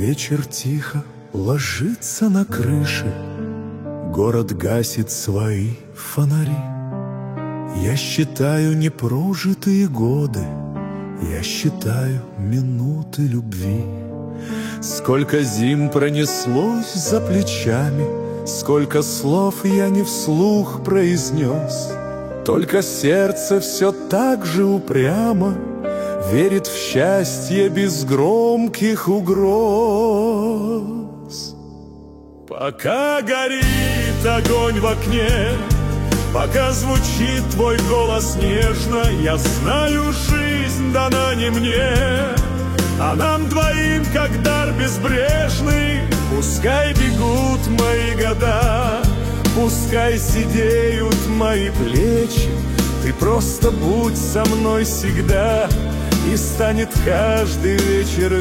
Вечер тихо ложится на крыши, город гасит свои фонари. Я считаю непрожитые годы, я считаю минуты любви. Сколько зим пронеслось за плечами, сколько слов я не вслух произнес. Только сердце все так же упрямо верит в счастье без громких угроз. Пока горит огонь в окне, пока звучит твой голос нежно, я знаю, жизнь дана не мне, а нам двоим, как дар безбрежный. Пускай бегут мои года, пускай сидеют мои плечи, ты просто будь со мной всегда, и станет каждый вечер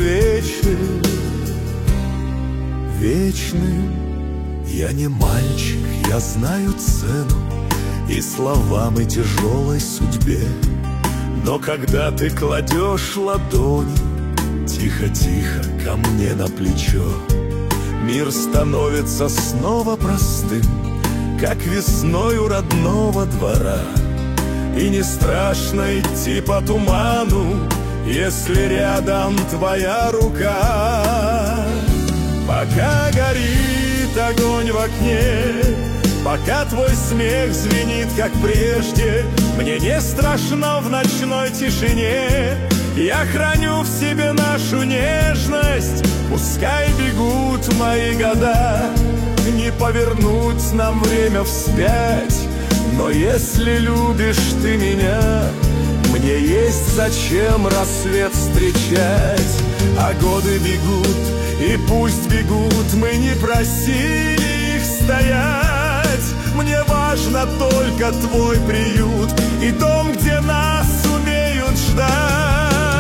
вечным. Я не мальчик, я знаю цену и словам, и тяжелой судьбе, но когда ты кладешь ладонь тихо-тихо ко мне на плечо, мир становится снова простым, как весной у родного двора. И не страшно идти по туману, если рядом твоя рука. Пока горит огонь в окне, пока твой смех звенит, как прежде, мне не страшно в ночной тишине. Я храню в себе нашу нежность, пускай бегут мои года, не повернуть нам время вспять. Но если любишь ты меня, мне есть зачем рассвет встречать. А годы бегут, и пусть бегут, мы не просили их стоять. Мне важно только твой приют и дом, где нас умеют ждать.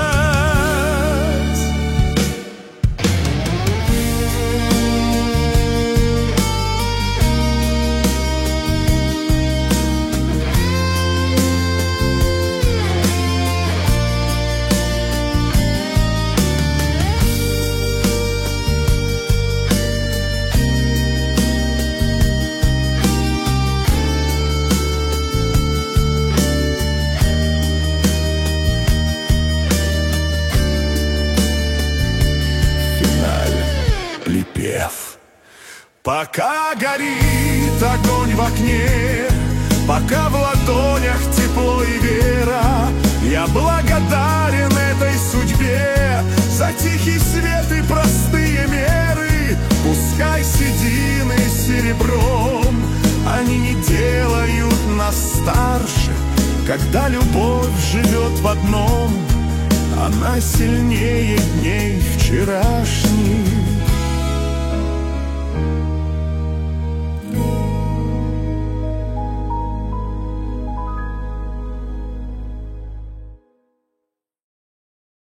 Пока горит огонь в окне, пока в ладонях тепло и вера, я благодарен этой судьбе за тихий свет и простые меры. Пускай седины серебром, они не делают нас старше. Когда любовь живет в одном, она сильнее дней вчерашних.